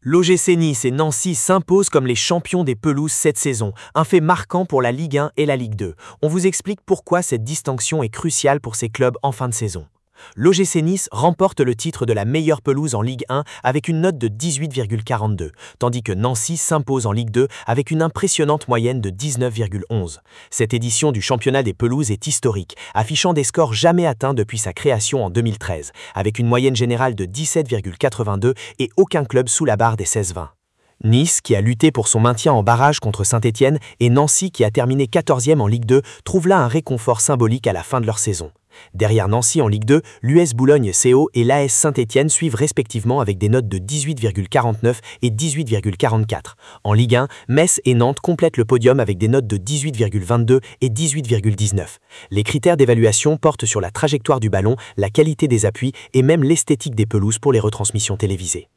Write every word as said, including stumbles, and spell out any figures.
L'O G C Nice et Nancy s'imposent comme les champions des pelouses cette saison, un fait marquant pour la Ligue un et la Ligue deux. On vous explique pourquoi cette distinction est cruciale pour ces clubs en fin de saison. L'O G C Nice remporte le titre de la meilleure pelouse en Ligue un avec une note de dix-huit virgule quarante-deux, tandis que Nancy s'impose en Ligue deux avec une impressionnante moyenne de dix-neuf virgule onze. Cette édition du championnat des pelouses est historique, affichant des scores jamais atteints depuis sa création en deux mille treize, avec une moyenne générale de dix-sept virgule quatre-vingt-deux et aucun club sous la barre des seize vingt. Nice, qui a lutté pour son maintien en barrage contre Saint-Étienne, et Nancy, qui a terminé quatorzième en Ligue deux, trouvent là un réconfort symbolique à la fin de leur saison. Derrière Nancy en Ligue deux, l'U S Boulogne-C O et l'A S Saint-Étienne suivent respectivement avec des notes de dix-huit virgule quarante-neuf et dix-huit virgule quarante-quatre. En Ligue un, Metz et Nantes complètent le podium avec des notes de dix-huit virgule vingt-deux et dix-huit virgule dix-neuf. Les critères d'évaluation portent sur la trajectoire du ballon, la qualité des appuis et même l'esthétique des pelouses pour les retransmissions télévisées.